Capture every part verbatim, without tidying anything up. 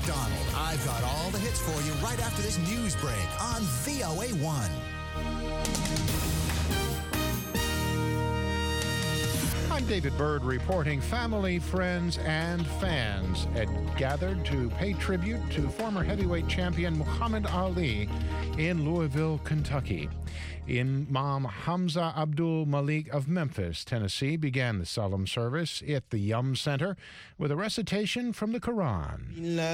McDonald. I've got all the hits for you right after this news break on V O A one. I'm David Byrd reporting. Family, friends, and fans had gathered to pay tribute to former heavyweight champion Muhammad Ali in Louisville, Kentucky. Imam Hamza Abdul Malik of Memphis, Tennessee, began the solemn service at the Yum Center with a recitation from the Quran.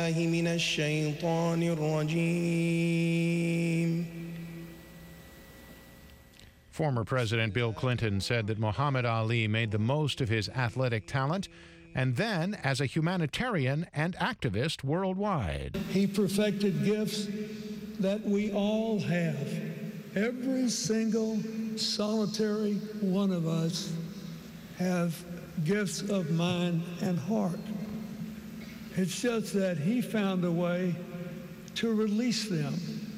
Former President Bill Clinton said that Muhammad Ali made the most of his athletic talent and then as a humanitarian and activist worldwide. He perfected gifts that we all have. Every single solitary one of us have gifts of mind and heart. It's just that he found a way to release them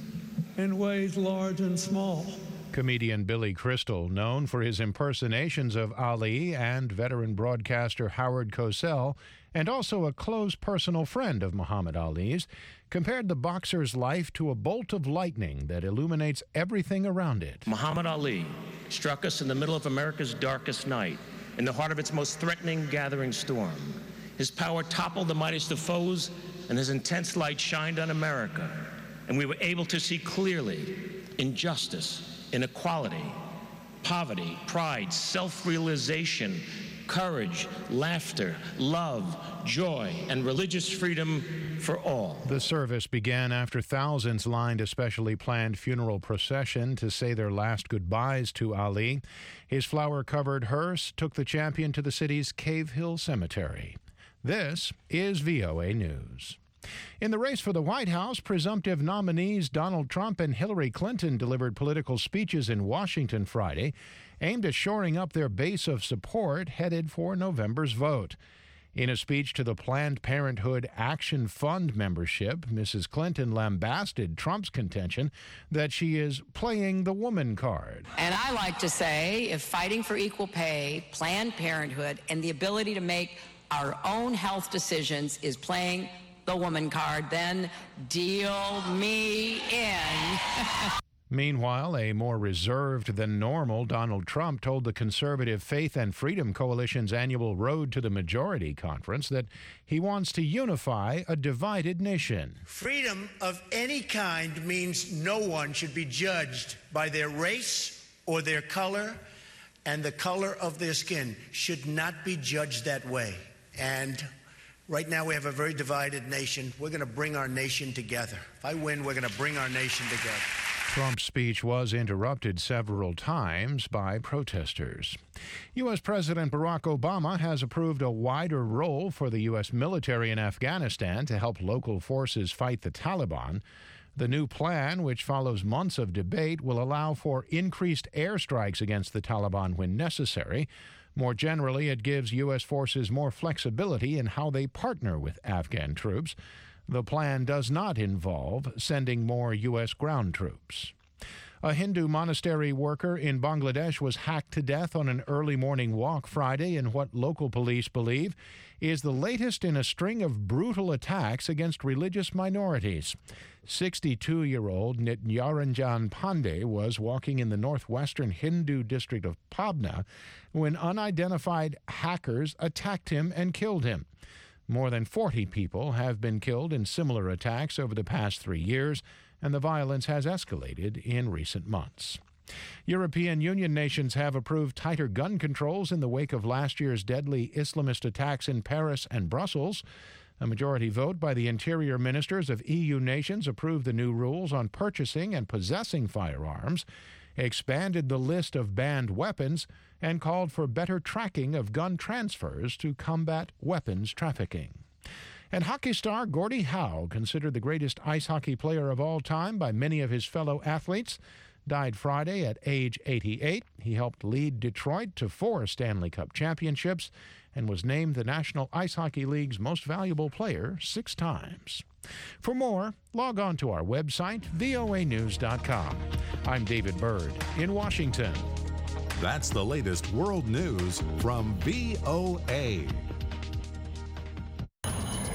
in ways large and small. Comedian Billy Crystal, known for his impersonations of Ali, and veteran broadcaster Howard Cosell, and also a close personal friend of Muhammad Ali's, compared the boxer's life to a bolt of lightning that illuminates everything around it. Muhammad Ali struck us in the middle of America's darkest night, in the heart of its most threatening gathering storm. His power toppled the mightiest of foes, and his intense light shined on America, and we were able to see clearly injustice, inequality, poverty, pride, self-realization, courage, laughter, love, joy, and religious freedom for all. The service began after thousands lined a specially planned funeral procession to say their last goodbyes to Ali. His flower-covered hearse took the champion to the city's Cave Hill Cemetery. This is V O A News. In the race for the White House, presumptive nominees Donald Trump and Hillary Clinton delivered political speeches in Washington Friday, aimed at shoring up their base of support headed for November's vote. In a speech to the Planned Parenthood Action Fund membership, Missus Clinton lambasted Trump's contention that she is playing the woman card. And I like to say, if fighting for equal pay, Planned Parenthood, and the ability to make our own health decisions is playing the woman card, then deal me in. Meanwhile, a more reserved than normal Donald Trump told the conservative Faith and Freedom Coalition's annual Road to the Majority conference that he wants to unify a divided nation. Freedom of any kind means no one should be judged by their race or their color, and the color of their skin should not be judged that way. And right now, we have a very divided nation. We're going to bring our nation together. If I win, we're going to bring our nation together. Trump's speech was interrupted several times by protesters. U S. President Barack Obama has approved a wider role for the U S military in Afghanistan to help local forces fight the Taliban. The new plan, which follows months of debate, will allow for increased airstrikes against the Taliban when necessary. More generally, it gives U S forces more flexibility in how they partner with Afghan troops. The plan does not involve sending more U S ground troops. A Hindu monastery worker in Bangladesh was hacked to death on an early morning walk Friday in what local police believe is the latest in a string of brutal attacks against religious minorities. sixty-two-year-old Nityaranjan Pandey was walking in the northwestern Hindu district of Pabna when unidentified hackers attacked him and killed him. More than forty people have been killed in similar attacks over the past three years, and the violence has escalated in recent months. European Union nations have approved tighter gun controls in the wake of last year's deadly Islamist attacks in Paris and Brussels. A majority vote by the interior ministers of E U nations approved the new rules on purchasing and possessing firearms, expanded the list of banned weapons, and called for better tracking of gun transfers to combat weapons trafficking. And hockey star Gordie Howe, considered the greatest ice hockey player of all time by many of his fellow athletes, died Friday at age eighty-eight. He helped lead Detroit to four Stanley Cup championships and was named the National Ice Hockey League's most valuable player six times. For more, log on to our website, V O A news dot com. I'm David Byrd in Washington. That's the latest world news from V O A. V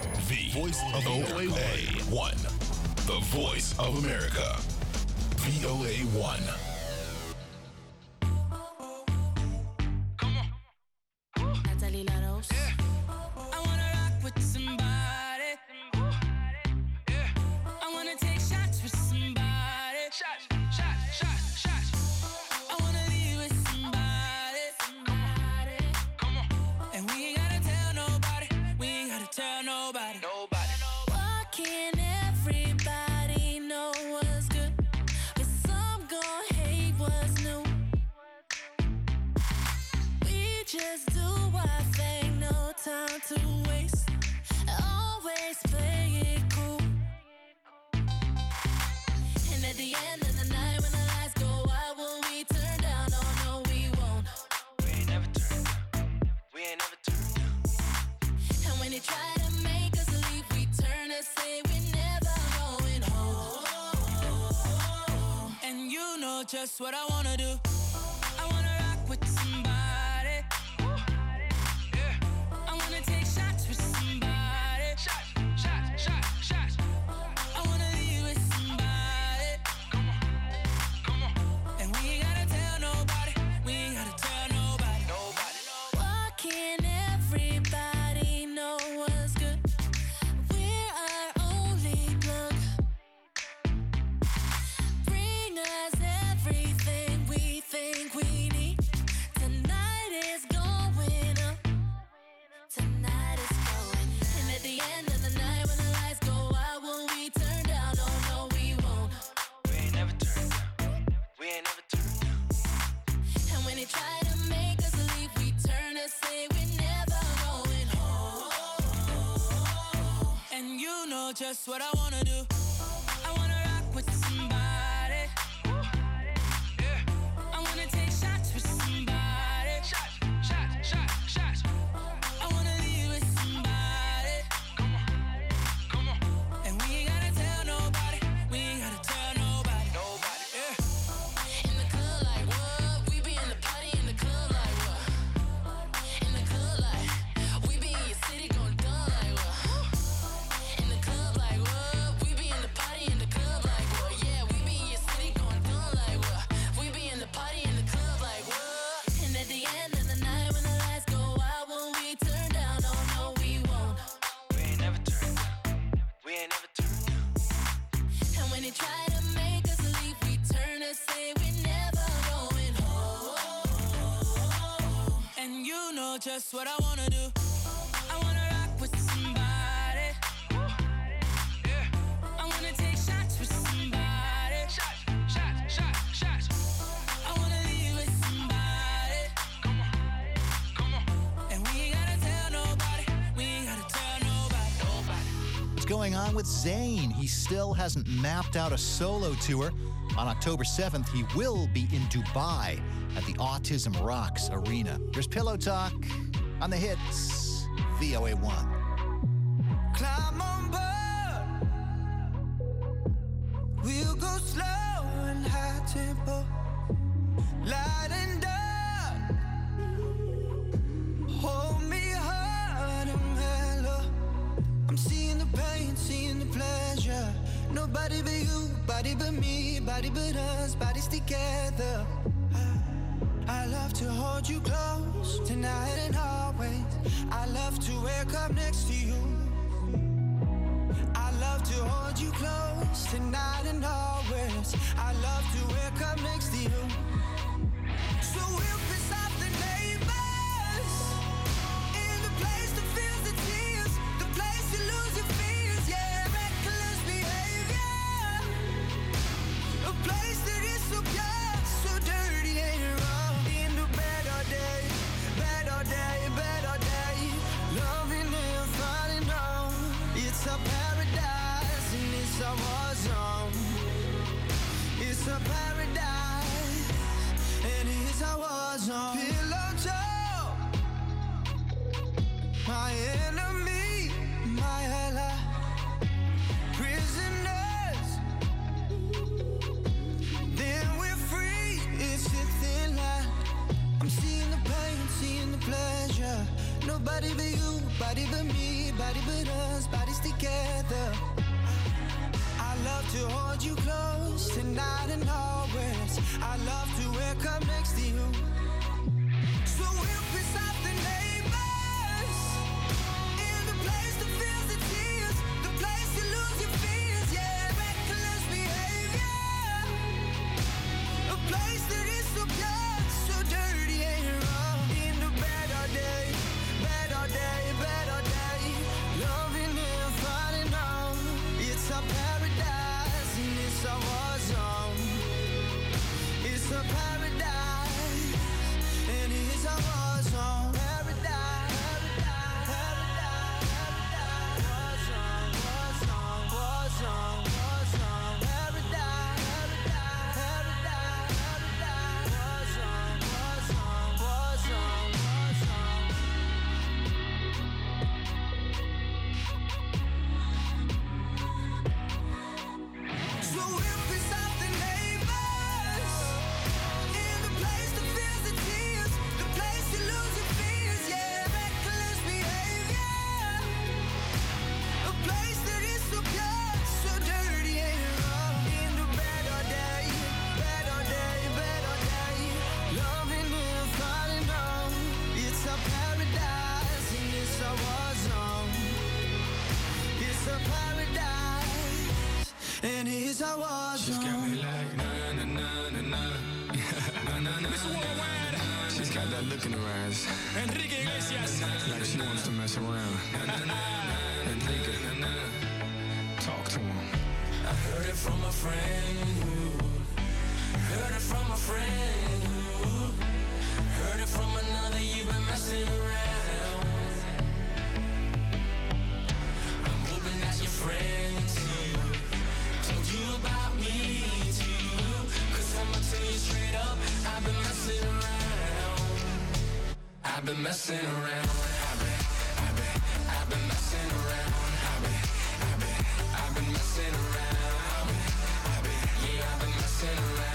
voice of America. one. The voice of America. V O A one. Just what I wanna do. I wanna rock with somebody. Yeah. I wanna take shots with somebody. Shots, shots, shots, shots. I wanna leave with somebody. Come on, come on. And we ain't gotta tell nobody. We ain't gotta tell nobody. Nobody. Why can't everybody know what's good? We're our only plug. Bring us everything we think we need. Tonight is going up. Tonight is going up. And at the end of the night when the lights go out, will we turn down? Oh no, we won't. We ain't never turned down. We ain't never turned down. And when they try to make us leave, we turn and say we're never going home. And you know just what I wanna do. I wanna rock with somebody. Yeah. I wanna take shots with somebody. Shots, shots, shots, shots. I wanna leave with somebody. Come on, come on. And we ain't gotta tell nobody. We ain't gotta tell nobody. Nobody. Yeah. In the club like what? We be in the party in the club like what? In the club like we be in your city going dumb like what? In the club like what? We be in the party in the club like what? Yeah, we be in your city going dumb like what? We be in the party in the club like what? And at the end of the night when the lights go out, will we turn down? Oh no, we won't. We ain't never turned down. We ain't never turned down. And when they try to make us leave, we turn and say we're never going home. And you know just what I wanna do. I wanna rock with somebody. Yeah. I wanna take shots with somebody. Shots, shots, shots, shots. I wanna leave with somebody. Come on, come on. And we ain't gotta tell nobody. We ain't gotta tell nobody. Nobody. What's going on with Zayn? He still hasn't mapped out a solo tour. On October seventh, he will be in Dubai at the Autism Rocks Arena. Here's Pillow Talk on the hits, V O A one. Climb on board. We'll go slow and high tempo. Light and dark. Hold me hard and mellow. I'm seeing the pain, seeing the pleasure. Nobody but you, body but me, body but us, bodies together. I love to hold you close tonight and always. I love to wake up next to you. I love to hold you close tonight and always. I love to wake up next to you. So we'll piss off the neighbors in the place that feels the tears, the place you lose your fears, yeah, reckless behavior, a place that is so pure, so dirty and wrong. In the bed all day, bed all day, bed all day, loving and finding out. It's a paradise and it's a war zone. It's a paradise and it's a war zone. Pillow talk, my enemy, my ally, prisoners. Then we're free. It's a thin line. I'm seeing the pain, seeing the pleasure. Nobody but you, body but me, body but us, bodies together. She's got me like na na na na na na na na. She's got that look in her eyes. Enrique Iglesias. Like she wants to mess around. Enrique, talk to him. I heard it from a friend. Heard it from a friend. Heard it from another. You've been messing around. I'm hoping that's your friend too. Told you about me too. Cause I'ma tell you straight up, I've been messing around. I've been messing around. I've been, I've been, I've been messing around. I've been, I've been, I've been messing around. I've been, I've been, yeah, I've been messing around.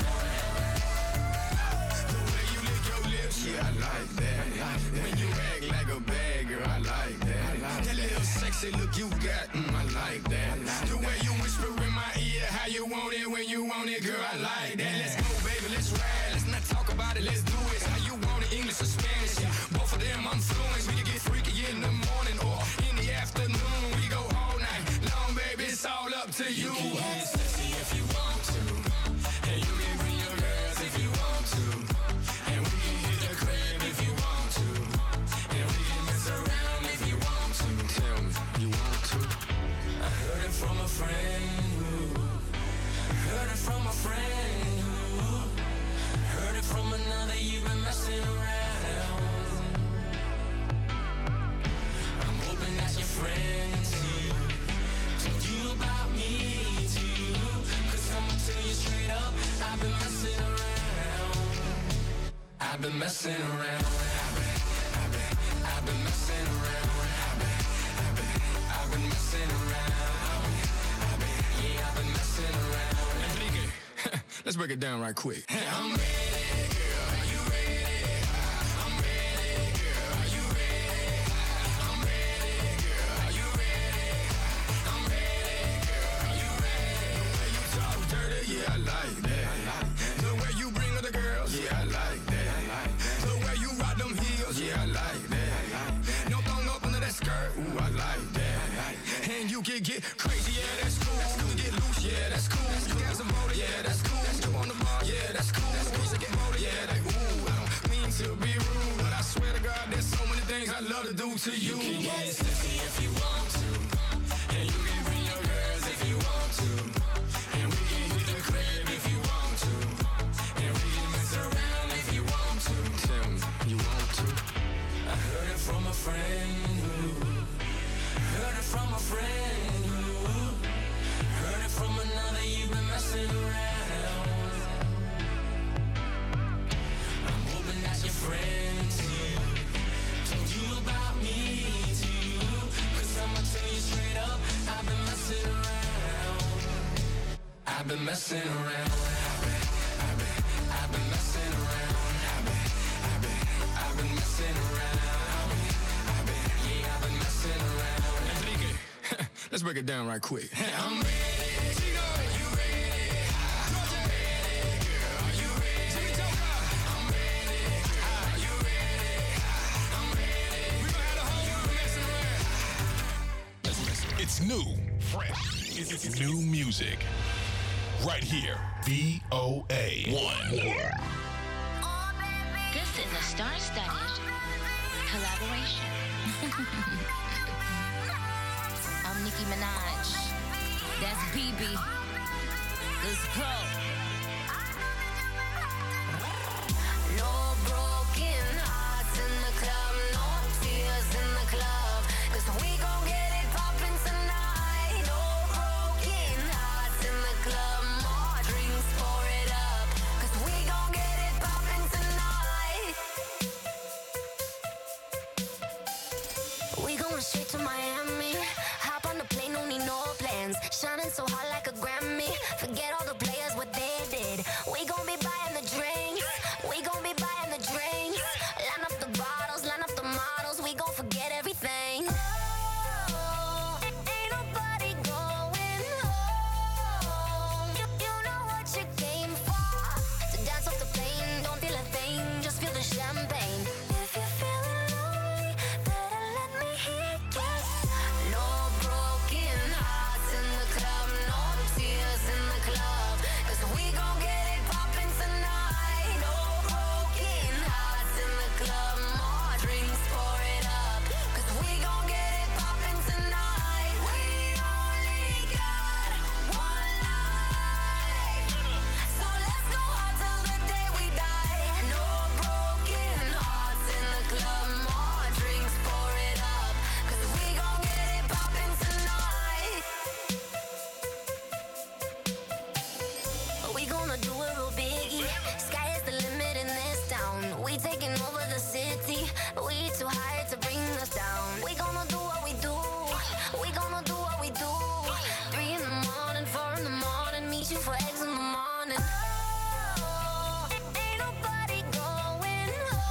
The way you lick your lips, yeah, I like that. When you act like a bad girl, I like that. That little sexy look you got, mm, I like that. The way you whisper in my ear, how you want it when you want it, girl, I like that. Let's go, baby, let's ride. Let's not talk about it, let's do it. How you want it, English or Spanish? Yeah, both of them I'm fluent. We can get freaky in the morning or in the afternoon. We go all night long, baby, it's all up to you. You can get sexy if you want to. And you can bring your girls if you want to. And we can hit the crib if you want to. And we can mess around if you want to. Tell me, you want to? I heard it from a friend. Heard it from a friend. Heard it from another. You've been messing around. I'm hoping that's your friend too. Told you about me too. Cause I'ma tell you straight up, I've been messing around. I've been messing around. I've been, I've been, I've been messing around. I've been, I've been, I've been messing around. I've been, I've been, yeah, I've been messing around. Enrique, let's break it down right quick. I'm ready, girl. Are you ready? I'm ready, girl. Are you ready? I'm ready, girl. Are you ready? I'm ready, girl. Are you ready? The way you talk dirty, yeah, I like that. The way you bring other girls, yeah, I like that. The way you rock them heels, yeah, I like that. No thong up under that skirt, ooh, I like that. And you can get crazy, yeah, that's cool. You can get loose, yeah, that's cool. You got some motor, yeah, that's cool. You on the bar, yeah, that's cool. You can get motor, yeah, like ooh. I don't mean to be rude, but I swear to God, there's so many things I love to do to you. You can get sexy if you want to. And you can bring your girls if you want to. And we can hit the crib if you want to. And we can mess around if you want to. Tell me, you want to? I heard it from a friend. Heard it from a friend. Heard it from another. You've been messing around. I'm hoping that's your friend too. Told you about me too. Cause I'ma tell you straight up, I've been messing around. I've been messing around. I've been, I've been, I've been messing around. I've been, I've been, I've been messing around. I've been, I've been, yeah, I've been messing around. Enrique, let's break it down right quick. I'm ready. Gino, are you ready? I'm ready, girl. Are you ready? I'm ready, girl. Are you ready? I'm ready. We gonna have the whole world messing around. Let's listen. It's new, fresh. It's, it's new music. Right here. V O A one. This is a star-studded collaboration. I'm Nicki Minaj. That's B B. Let's go. No broken hearts in the club, no tears in the club. Cause we gon' get it poppin' tonight. No broken hearts in the club, more drinks, pour it up. Cause we gon' get it poppin' tonight. We going straight to Miami. Hop on the plane, no need no plans. Shining so hot like a Grammy. Forget all the players, what they did. We gon' be buying the drinks. We gon' be buying the drinks. Line up the bottles, line up the models. We gon' forget everything. Oh, ain't nobody going home. You, you know what you came for. To dance off the plane, don't feel a thing. Just feel the champagne. If you're feeling lonely, better let me hear yes. No broken hearts in the club, no do it real biggie. Sky is the limit in this town. We taking over the city. We too high to bring us down. We gonna do what we do. We gonna do what we do. Three in the morning, four in the morning. Meet you for eggs in the morning. Oh, ain't nobody going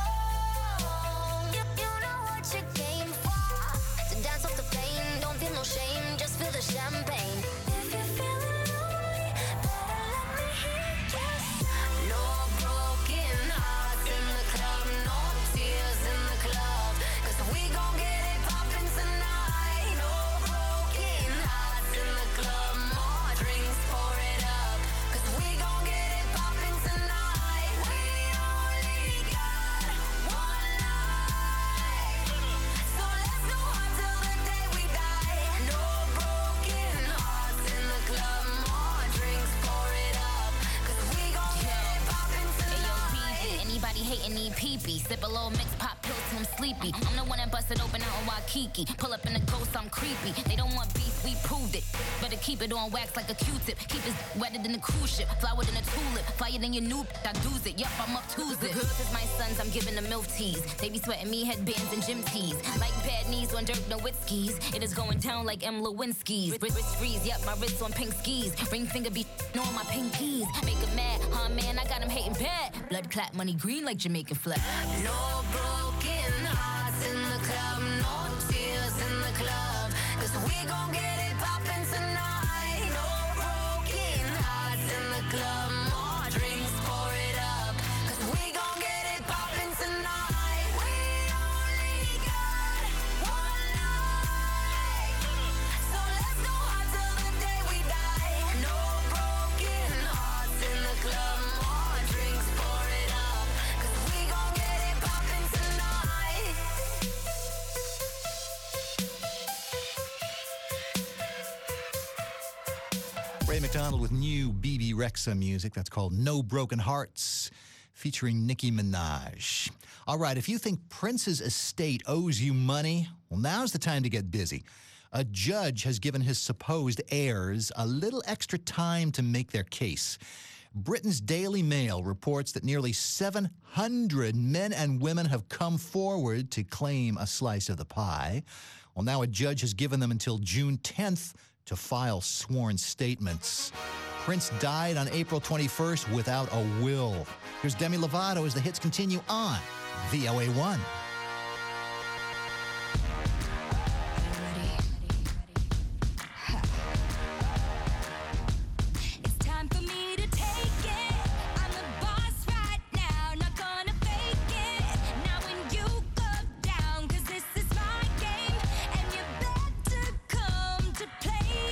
home. You, you know what you came for. To dance off the pain. Don't feel no shame. Just feel the champagne. If you're feeling lonely, better let me hear you. No broken hearts in the club. No tears in the club. Cause we gon' get it poppin' tonight. No broken hearts in the club. More drinks, pour it up. Cause we gon' get it poppin' tonight. We only got one life. So let's go hard till the day we die. No broken hearts in the club. More drinks, pour it up. Cause we gon' get it poppin' tonight. Anybody hating need pee-pee. Sip a little mix, pop pills till I'm sleepy. I'm the one that busted open out in Waikiki. Pull up in the ghost, I'm creepy. They don't want beef, we proved it. Better keep it on wax like a Q-tip. Keep it wetter than a cruise ship. Flower than a tulip. Flyer than your new I do's it. Yup, I'm up Tuesday. Girls is my sons, I'm giving them milk teas. They be sweating me headbands and gym tees. Like bad knees on dirt, no skis. It is going down like M. Lewinsky's. Wrist, wrist freeze, yup, my wrist on pink skis. Ring finger be on my pinkies. Make 'em mad, huh man, I got 'em hating bad. Blood clot, money green like Jamaican flag. No broken hearts in the club, no tears in the club. Cause we gon' get it poppin' tonight. No broken hearts in the club, more drinks, pour it up. Cause we gon' get it poppin' tonight. We only got one life. So let's go hard till the day we die. No broken hearts in the club, more drinks, pour it up. Cause we gon' get it poppin' tonight. Ray McDonald with new B B Rexa music. That's called No Broken Hearts, featuring Nicki Minaj. All right, if you think Prince's estate owes you money, well, now's the time to get busy. A judge has given his supposed heirs a little extra time to make their case. Britain's Daily Mail reports that nearly seven hundred men and women have come forward to claim a slice of the pie. Well, now a judge has given them until June tenth to file sworn statements. Prince died on April twenty-first without a will. Here's Demi Lovato as the hits continue on V O A one. It's time for me to take it. I'm the boss right now, not gonna fake it. Now when you go down, cause this is my game, and you better come to play.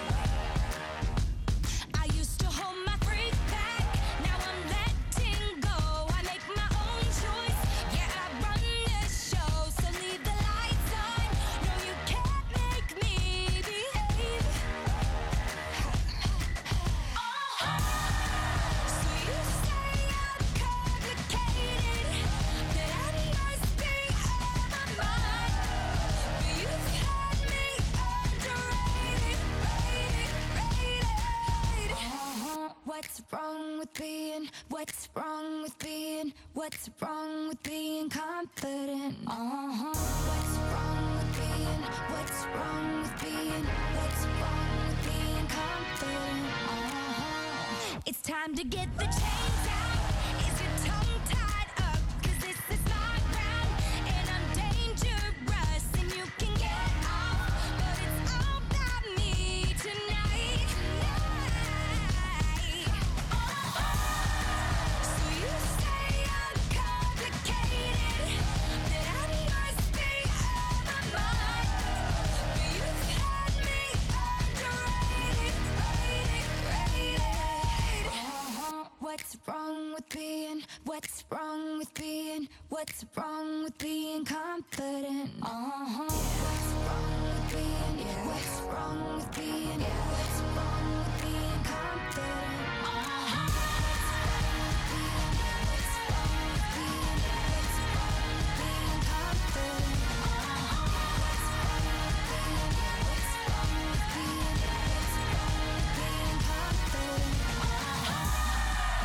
I used to hold my freak back, now I'm letting go. I make my own choice, yeah, I run this show. So leave the lights on, no you can't make me behave. So you say I'm complicated, that I must be out of my mind. But you've had me underrated, rated, rated. What's wrong with being, what's wrong with being, what's wrong with being confident? Uh-huh. What's wrong with being, what's wrong with being, what's wrong with being confident? Uh-huh. It's time to get the chains out. Is your tongue tied up? Cause this is my ground, and I'm dangerous, and you can get off. But it's all about me tonight. So you say I'm complicated, that I must be out of my mind. But you've had me underrated, rated, rated. Uh-huh. What's wrong with being, what's wrong with being, what's wrong with being confident? Uh-huh. What's wrong with being, what's wrong with being, what's wrong with being confident? Uh-huh. What's wrong with being, what's wrong with being confident? Uh-huh. What's wrong with being, what's wrong with being, what's wrong with being confident? Uh-huh.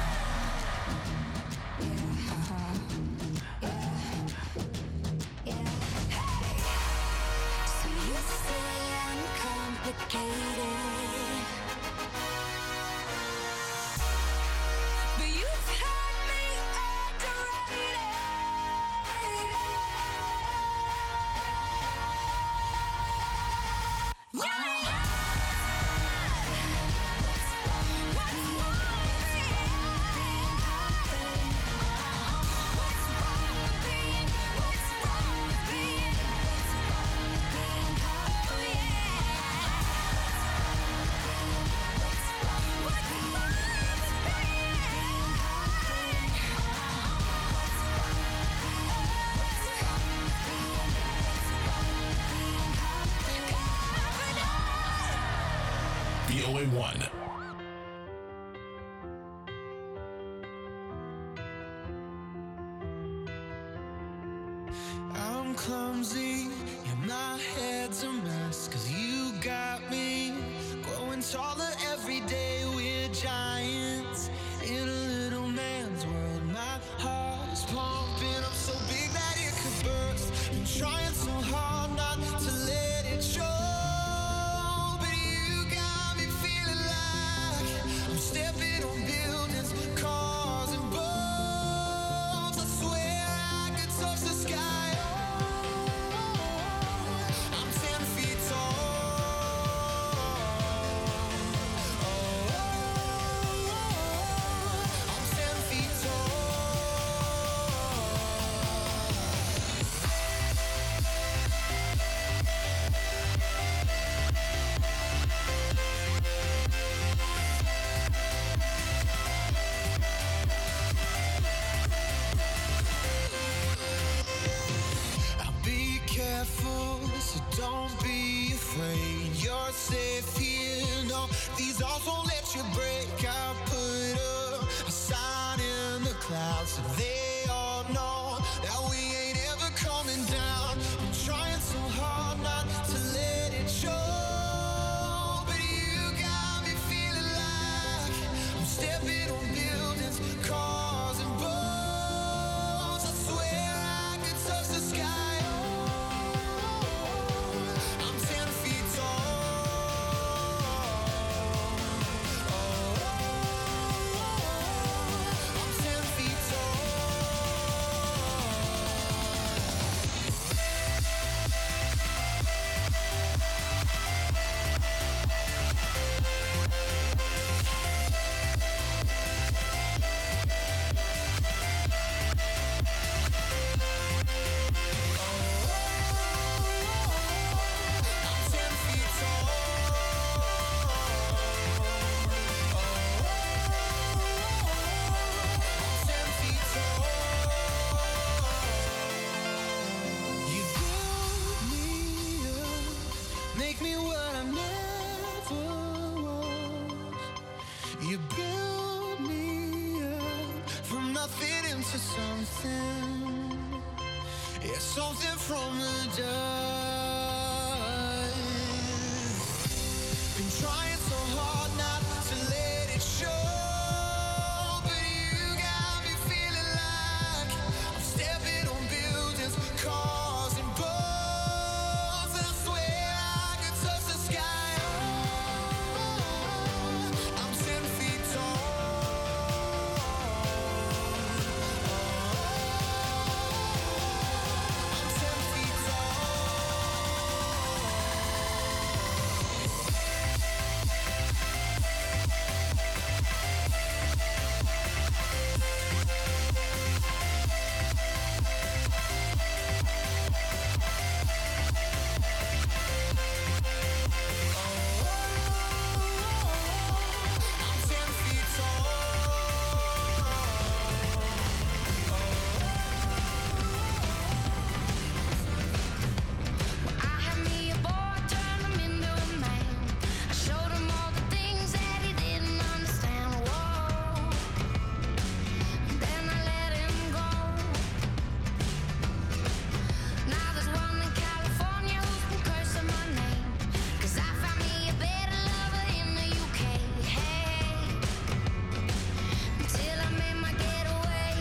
O A one. I'm clumsy, and my head's a mess. Cause you got me growing taller every day. We're giants in a little man's world. My heart is pumping up so big that it could burst. Been trying so hard not to let it show. But you got me feeling like I'm stepping on buildings, cars and boats. I swear I could touch the sky. I'm ten feet tall. I'm ten feet tall. I'll be careful, so don't be afraid. You're safe here. No, these walls won't let you break. I put up a sign in the clouds so they all know that we ain't ever coming down. I'm trying so hard not to let it show. But you got me feeling like I'm stepping on buildings, cars and boats. I swear I could touch the sky. I'm ten feet tall. I'm ten feet tall. I'm ten feet tall. I'm ten feet tall. You build me up, make me what I never was. You build me up from nothing into something. Yeah, something from the dust. Been trying so hard not to let it show. But you got me feeling like I'm stepping on buildings, cars and boats. And I swear I could touch the sky. I'm ten feet tall. I'm ten feet tall. I'm ten feet I had me a boy, turned him into a man. I showed him all the things that he didn't understand. Whoa. Then I let him go. Now there's one in California who's been cursing my name. 'Cause I found me a better lover in the U K. Hey, until I made my getaway.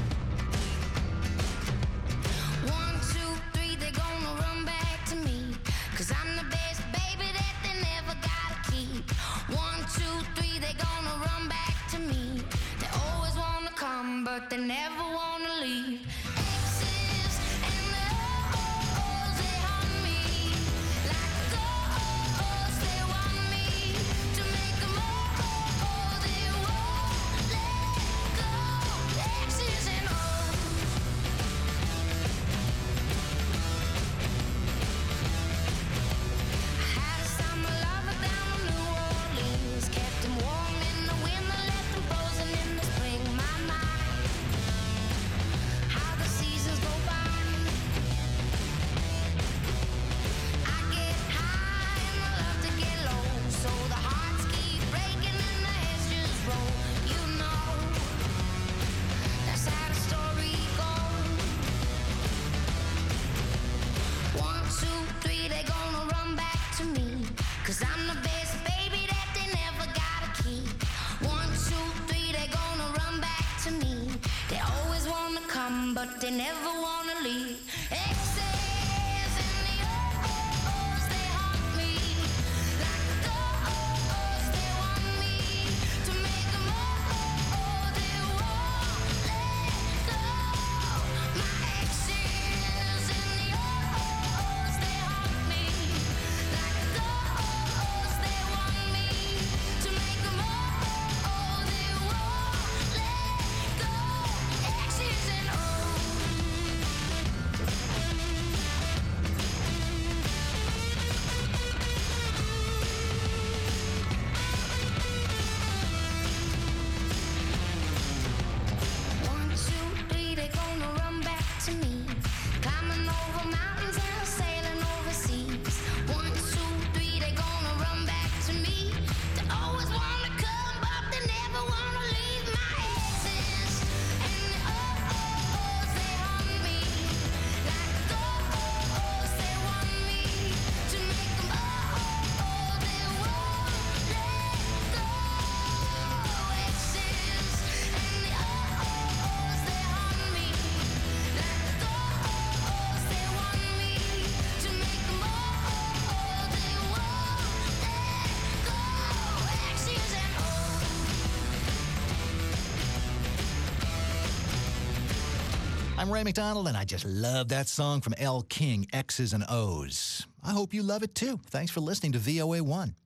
One, two, three, they're gonna run back to me. 'Cause I'm the best baby that they never gotta keep. One, two, three, they're gonna run back to me. They always wanna come, but they never wanna leave. Exes and the oh-ohs, they haunt me. Like ghosts, they want me to make them oh-oh, they won't let go. Exes and O's. I had a summer lover down in New Orleans. Kept him warm in the winter, left him frozen in the spring. My mind, how but they never wanna leave. Exes and the O's, they haunt me like the O's, they want me to make them all, they won't let go. My exes and the O's, they haunt me like the O's, they want me to make them all, they won't let go. Exes and O's. One, two, three, they gonna run back to me. Climbing over mountains and sailing overseas. One, two, three, they gonna run back to me. They always wanna come, but they never wanna leave. My exes and the O's, they haunt me like the O's, they want me to make them all, they won't let go. Exes and the O's, they haunt me like the O's, they want me to make them all, they won't let go. Exes and O's. I'm Ray McDonald, and I just love that song from Elle King, X's and O's. I hope you love it too. Thanks for listening to V O A one.